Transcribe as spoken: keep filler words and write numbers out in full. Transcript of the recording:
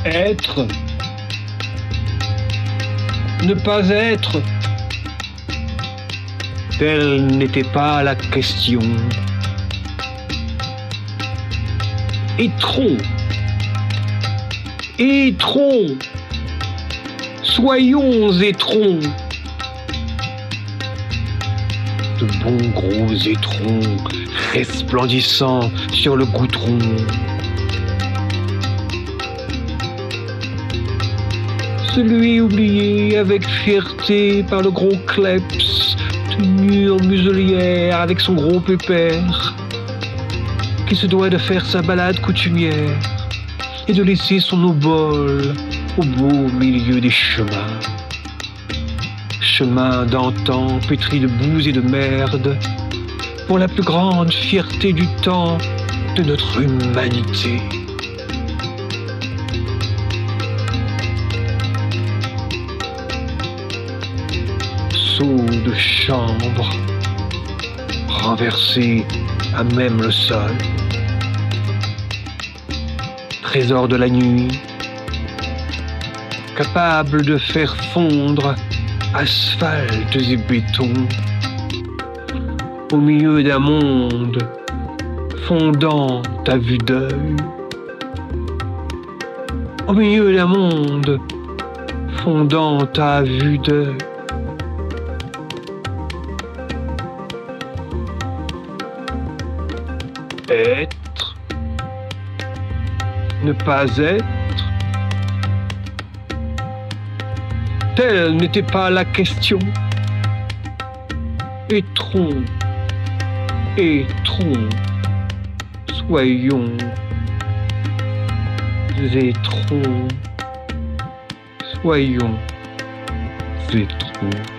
Être, ne pas être, telle n'était pas la question. Étrons, étrons, soyons étrons, de bons gros étrons resplendissant sur le goudron. Celui oublié avec fierté par le gros kleps, tenu en muselière avec son gros pépère, qui se doit de faire sa balade coutumière et de laisser son obole au beau milieu des chemins. Chemins d'antan pétris de boue et de merde, pour la plus grande fierté du temps de notre humanité. Seau de chambre, renversé à même le sol. Trésor de la nuit, capable de faire fondre asphalte et béton, au milieu d'un monde fondant à vue d'œil, au milieu d'un monde fondant à vue d'œil. Être, ne pas être, telle n'était pas la question. Étrons, étrons, soyons étrons, soyons étrons.